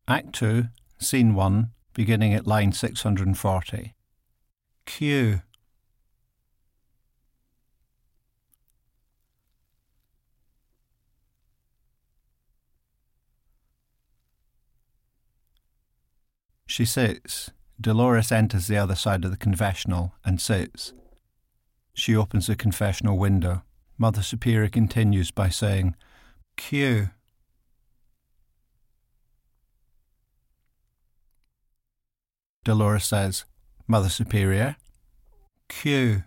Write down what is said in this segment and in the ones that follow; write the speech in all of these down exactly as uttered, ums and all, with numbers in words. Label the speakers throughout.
Speaker 1: Act two, Scene one, beginning at line six hundred forty. Cue. She sits. Dolores enters the other side of the confessional and sits. She opens the confessional window. Mother Superior continues by saying, Cue. Dolores says, Mother Superior. Cue.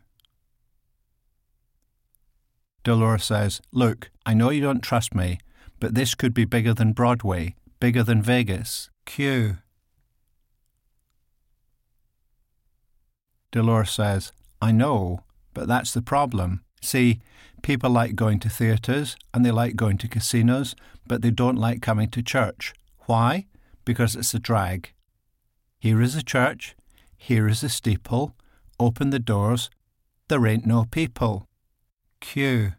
Speaker 1: Dolores says, Look, I know you don't trust me, but this could be bigger than Broadway, bigger than Vegas. Cue. Dolores says, I know, but that's the problem. See, people like going to theatres and they like going to casinos, but they don't like coming to church. Why? Because it's a drag. Here is a church, here is a steeple, open the doors, there ain't no people. Cue.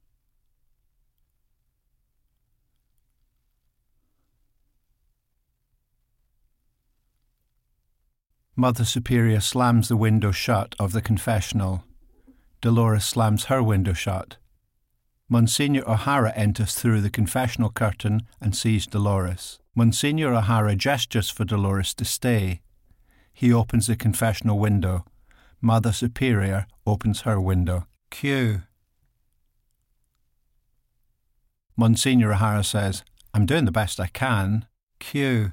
Speaker 1: Mother Superior slams the window shut of the confessional. Dolores slams her window shut. Monsignor O'Hara enters through the confessional curtain and sees Dolores. Monsignor O'Hara gestures for Dolores to stay. He opens the confessional window. Mother Superior opens her window. Cue. Monsignor O'Hara says, I'm doing the best I can. Cue.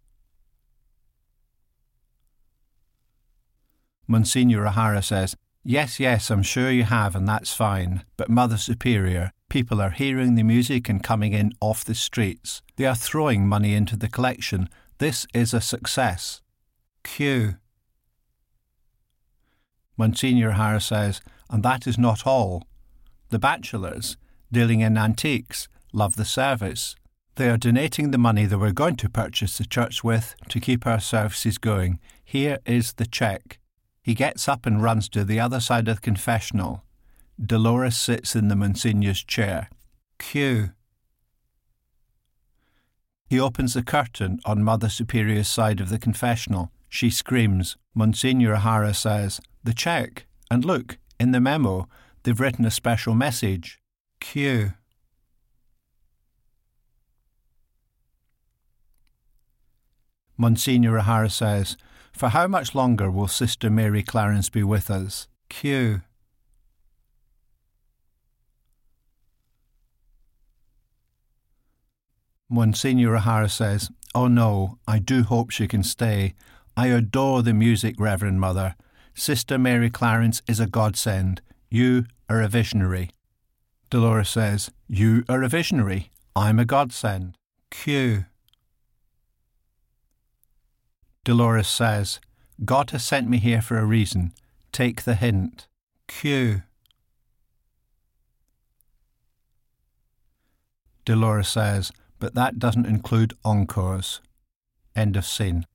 Speaker 1: Monsignor O'Hara says, Yes, yes, I'm sure you have, and that's fine. But Mother Superior, people are hearing the music and coming in off the streets. They are throwing money into the collection. This is a success. Cue. Monsignor O'Hara says, and that is not all. The bachelors, dealing in antiques, love the service. They are donating the money they were going to purchase the church with to keep our services going. Here is the cheque. He gets up and runs to the other side of the confessional. Dolores sits in the Monsignor's chair. Cue. He opens the curtain on Mother Superior's side of the confessional. She screams. Monsignor O'Hara says, The cheque. And look, in the memo, they've written a special message. Cue. Monsignor O'Hara says, For how much longer will Sister Mary Clarence be with us? Cue. Monsignor O'Hara says, Oh no, I do hope she can stay. I adore the music, Reverend Mother. Sister Mary Clarence is a godsend. You are a visionary. Dolores says, You are a visionary. I'm a godsend. Cue. Dolores says, God has sent me here for a reason. Take the hint. Cue. Dolores says, but that doesn't include encores. End of scene.